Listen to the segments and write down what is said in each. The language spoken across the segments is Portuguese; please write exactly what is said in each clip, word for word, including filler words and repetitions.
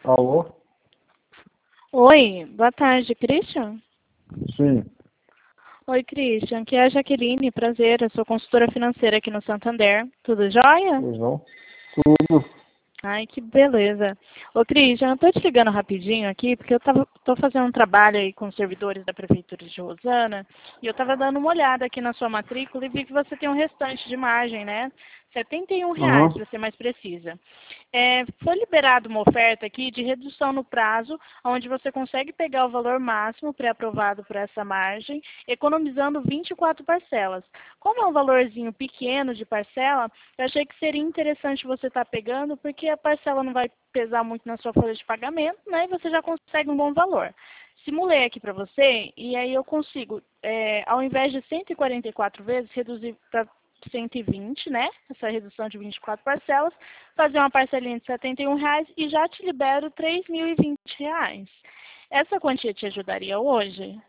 Alô? Oi, boa tarde, Christian? Sim. Oi, Christian, aqui é a Jaqueline, prazer, eu sou consultora financeira aqui no Santander. Tudo jóia? Pois não? Tudo. Ai, que beleza. Ô, Christian, eu tô te ligando rapidinho aqui, porque eu tava, tô fazendo um trabalho aí com os servidores da Prefeitura de Rosana, e eu tava dando uma olhada aqui na sua matrícula e vi que você tem um restante de margem, né? setenta e um reais, Aham. para ser mais precisa. É, foi liberada uma oferta aqui de redução no prazo, onde você consegue pegar o valor máximo pré-aprovado por essa margem, economizando vinte e quatro parcelas. Como é um valorzinho pequeno de parcela, eu achei que seria interessante você estar pegando, porque a parcela não vai pesar muito na sua folha de pagamento, né? E você já consegue um bom valor. Simulei aqui para você, e aí eu consigo, é, ao invés de cento e quarenta e quatro vezes, reduzir para cento e vinte, né? Essa redução de vinte e quatro parcelas, fazer uma parcelinha de setenta e um reais e já te libero três mil e vinte reais. Essa quantia te ajudaria hoje?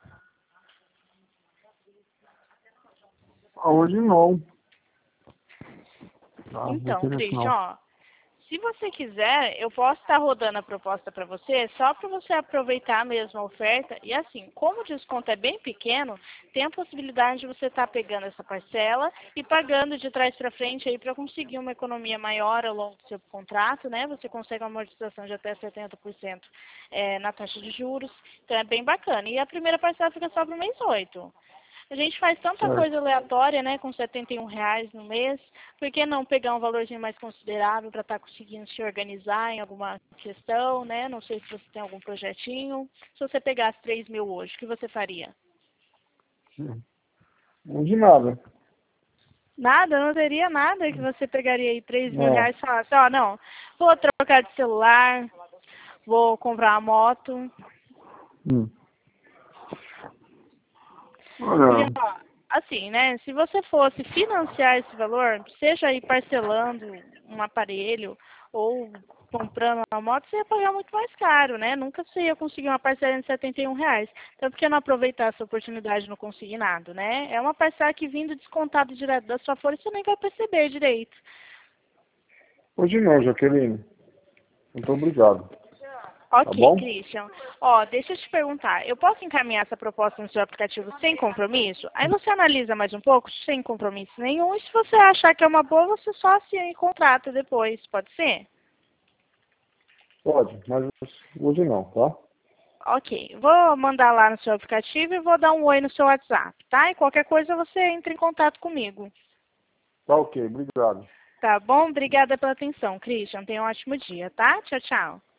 Ah, hoje não. Tá, não Então, interessa Christian, não. ó, se você quiser, eu posso estar rodando a proposta para você, só para você aproveitar mesmo a oferta. E assim, como o desconto é bem pequeno, tem a possibilidade de você estar pegando essa parcela e pagando de trás para frente aí para conseguir uma economia maior ao longo do seu contrato, né? Você consegue uma amortização de até setenta por cento é, na taxa de juros. Então é bem bacana. E a primeira parcela fica só para o mês oito. A gente faz tanta Certo. coisa aleatória, né, com setenta e um reais no mês, por que não pegar um valorzinho mais considerável para estar conseguindo se organizar em alguma questão, né? Não sei se você tem algum projetinho. Se você pegasse três mil hoje, o que você faria? Sim. Não de nada. Nada, não teria nada que você pegaria aí três mil Não. reais e falasse, ó, não, vou trocar de celular, vou comprar uma moto. Hum. Porque, Olha, ó, assim, né, se você fosse financiar esse valor, seja aí parcelando um aparelho ou comprando uma moto, você ia pagar muito mais caro, né? Nunca você ia conseguir uma parcela de setenta e um reais. Então, por que não aproveitar essa oportunidade no consignado, né? É uma parcela que vindo descontado direto da sua folha, você nem vai perceber direito. hoje não, Jaqueline. Muito obrigado. Tá Ok, bom? Christian. Ó, deixa eu te perguntar, eu posso encaminhar essa proposta no seu aplicativo sem compromisso? Aí você analisa mais um pouco, sem compromisso nenhum, e se você achar que é uma boa, você só assina e contrata depois, pode ser? Pode, mas hoje não, tá? Ok, vou mandar lá no seu aplicativo e vou dar um oi no seu WhatsApp, tá? E qualquer coisa você entra em contato comigo. Tá ok, obrigado. Tá bom? Obrigada pela atenção, Christian. Tenha um ótimo dia, tá? Tchau, tchau.